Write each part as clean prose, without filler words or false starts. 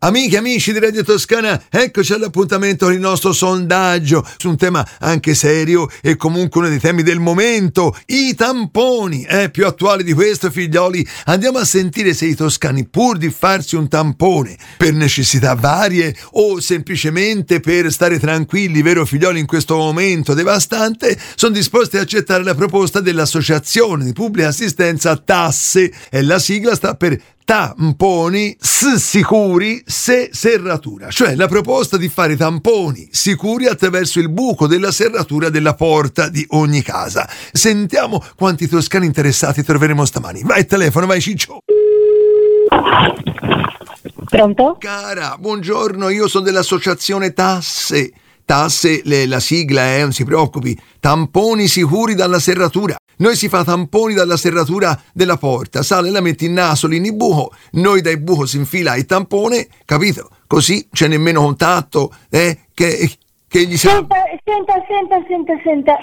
Amiche e amici di Radio Toscana, eccoci all'appuntamento con il nostro sondaggio su un tema anche serio e comunque uno dei temi del momento, i tamponi. Più attuale di questo, figlioli, andiamo a sentire se i toscani, pur di farsi un tampone per necessità varie o semplicemente per stare tranquilli, vero figlioli, in questo momento devastante, sono disposti a accettare la proposta dell'Associazione di Pubblica Assistenza Tasse, e la sigla sta per tamponi sicuri se serratura, cioè la proposta di fare tamponi sicuri attraverso il buco della serratura della porta di ogni casa. Sentiamo quanti toscani interessati troveremo stamani. Vai, telefono, vai Ciccio. Pronto? Cara, buongiorno, io sono dell'Associazione Tasse, la sigla non si preoccupi, tamponi sicuri dalla serratura. Noi si fa tamponi dalla serratura della porta, sale, la metti in naso lì in buco, noi dai buco si infila il tampone, capito? Così c'è nemmeno contatto, che gli sa... Senta.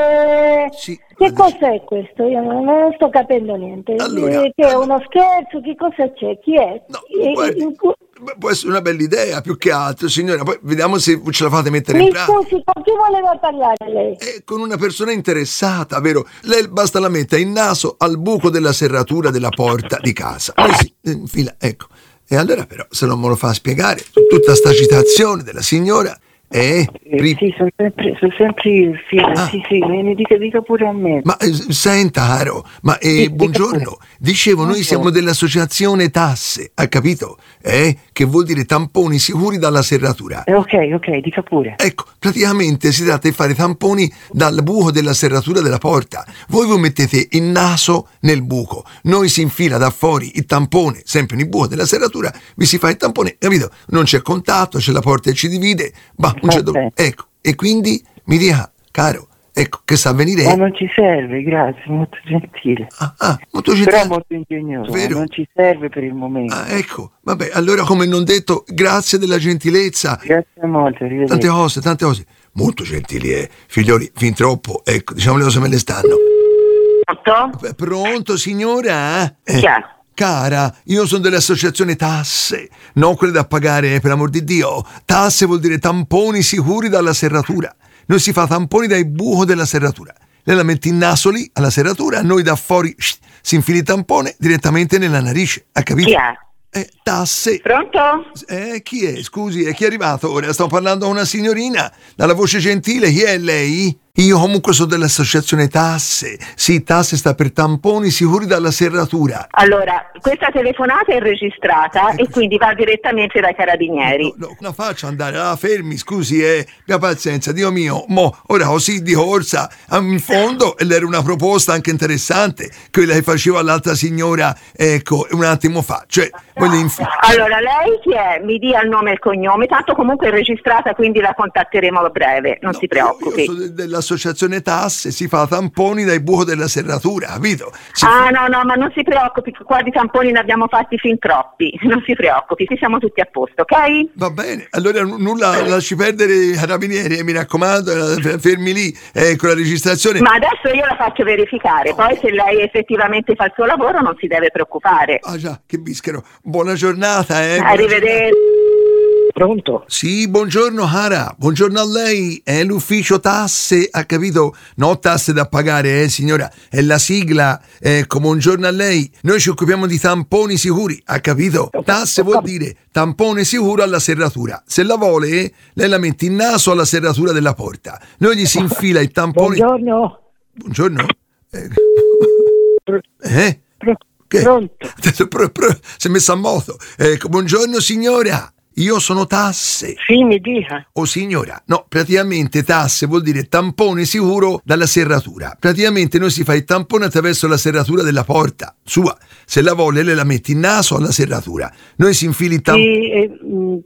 Sì, che cos'è questo? Io non sto capendo niente. Allora, che è uno scherzo? Che cosa c'è? Chi è? No, guardi, può essere una bella idea, più che altro, signora. Poi vediamo se ce la fate mettere in pratica. Mi scusi, con chi voleva parlare lei? Con una persona interessata, vero? Lei basta la metta in naso al buco della serratura della porta di casa. Poi si infila, ecco. E allora però, se non me lo fa spiegare, tutta sta citazione della signora... Sì, sono sempre io, sì, mi dica pure a me. Ma senta, caro, buongiorno. Dicevo, noi siamo dell'Associazione Tasse, ha capito? Che vuol dire tamponi sicuri dalla serratura. Ok, dica pure. Ecco, praticamente si tratta di fare tamponi dal buco della serratura della porta. Voi vi mettete il naso nel buco, noi si infila da fuori il tampone, sempre nel buco della serratura, vi si fa il tampone, capito? Non c'è contatto, c'è la porta che ci divide, ecco, e quindi mi dica, caro, ecco, che sa venire. Ma non ci serve, grazie, molto gentile. Molto gentile. Però molto ingegnoso, vero? Non ci serve per il momento. Ecco, vabbè, allora come non detto, grazie della gentilezza. Grazie molto, tante cose. Molto gentili, figlioli, fin troppo, ecco, diciamo le cose me le stanno. Pronto? Pronto, signora? Chi è? Cara, io sono dell'Associazione Tasse, non quelle da pagare, per amor di Dio. Tasse vuol dire tamponi sicuri dalla serratura. Noi si fa tamponi dai buco della serratura. Lei la mette in naso lì, alla serratura, noi da fuori si infili il tampone direttamente nella narice. Ha capito? Chi è? Tasse. Pronto? Chi è? Scusi, chi è arrivato ora? Sto parlando a una signorina, dalla voce gentile. Chi è lei? Io comunque sono dell'Associazione Tasse. Sì, Tasse sta per tamponi sicuri dalla serratura. Allora, questa telefonata è registrata e quindi va direttamente dai carabinieri. No, la faccio andare, fermi, scusi, abbia pazienza, Dio mio. Ora così di corsa, in fondo, era una proposta anche interessante, quella che faceva l'altra signora, ecco, un attimo fa. Cioè, allora, lei chi è? Mi dia il nome e il cognome, tanto comunque è registrata, quindi la contatteremo a breve, non si preoccupi. Io sono dell'Associazione Tasse, si fa tamponi dai buco della serratura, capito? No, ma non si preoccupi, qua di tamponi ne abbiamo fatti fin troppi, non si preoccupi, siamo tutti a posto, ok? Va bene, allora nulla, lasci perdere i carabinieri, mi raccomando, fermi lì, con la registrazione. Ma adesso io la faccio verificare, poi se lei effettivamente fa il suo lavoro non si deve preoccupare. Già, che bischero. Buona giornata, Arrivederci. Pronto? Sì, buongiorno cara, buongiorno a lei, è l'ufficio Tasse, ha capito? No tasse da pagare, signora, è la sigla, ecco, buongiorno a lei, noi ci occupiamo di tamponi sicuri, ha capito? Tasse vuol dire tampone sicuro alla serratura, se la vuole, lei la mette in naso alla serratura della porta, noi gli si infila il tampone... Buongiorno? Pronto? Si è messa a moto, ecco, buongiorno signora. Io sono Tasse. Sì, mi dica. Signora, no, praticamente Tasse vuol dire tampone sicuro dalla serratura. Praticamente noi si fa il tampone attraverso la serratura della porta sua. Se la vuole, lei la mette in naso alla serratura. Noi si infili il tampone.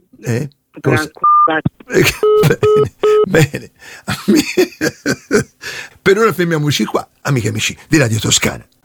Bene. Per ora fermiamoci qua, amiche e amici di Radio Toscana.